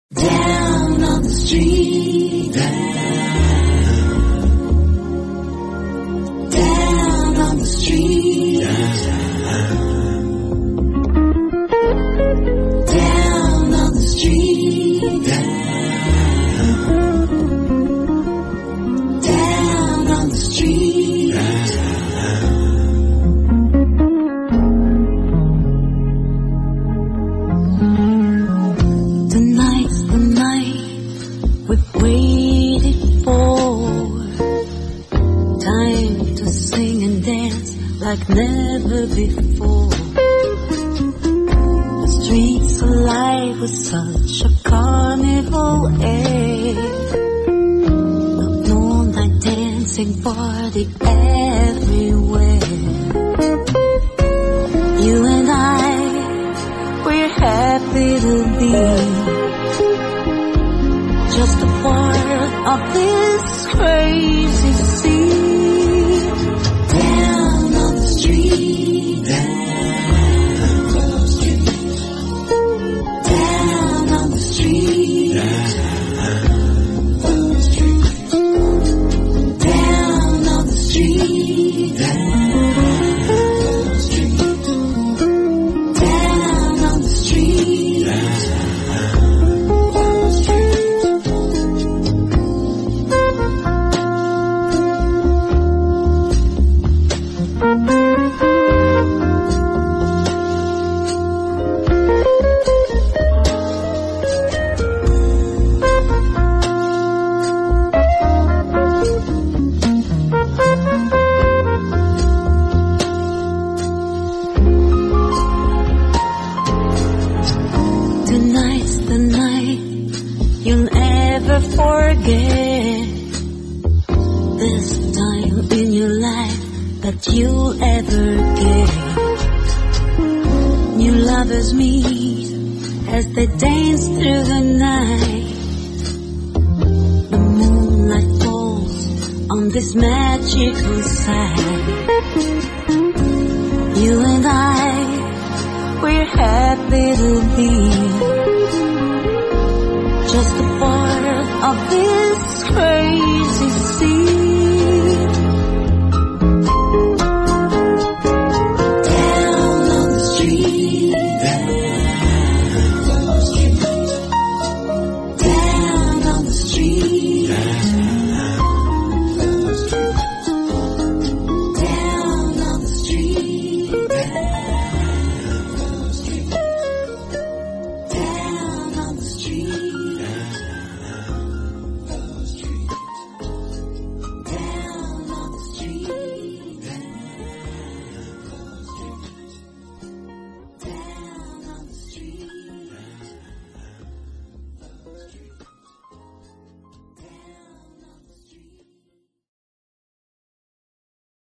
Down on the street, down on the street, down on the street, down on the street. Tonight's the night we've waited for. Time to sing and dance like never before. The streets alive with such a carnival air. The moonlight dancing party everywhere. You and I, we're happy to be just a part of this crazy scene. Down on the street, down on the street, down on the street, down on the street, down on the street, down on the street. Tonight's the night you'll never forget. This time in your life that you'll ever get. New lovers meet as they dance through the night. The moonlight falls on this magical side. You and I, we're happy to be just a part of this crazy